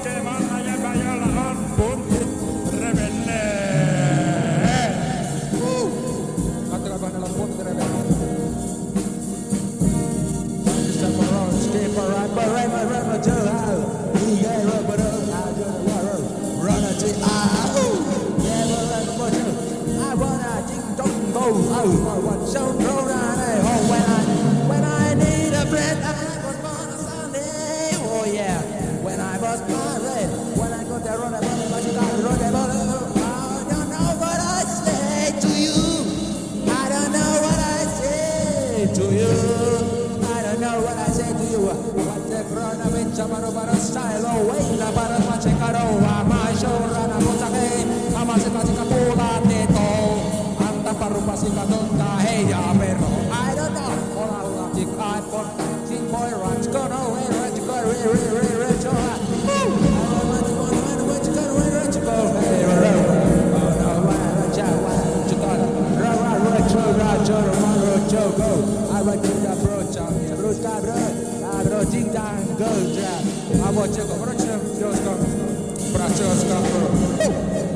bagaimana ya bayalah ampun rebelde. Katakan dalam pun rebelde. Step around, skip around, run to I wanna ding dong go. So when I need a friend, I was born on Sunday. Oh yeah, when I was married, when I got there on a bottle, I don't know what I say to you. I don't know what I say to you. I don't know what I say to you. What the corona with Chamaro style, oh wait, la para machecaro, my show rana motake, amasika pula neto, anta parupasika tonta, hey ya perro. I don't know, all I love you, I for King Boy Ranch, go no way, ranch go, ranch go, I want to approach bro, ding dang, go, I want to go, bro,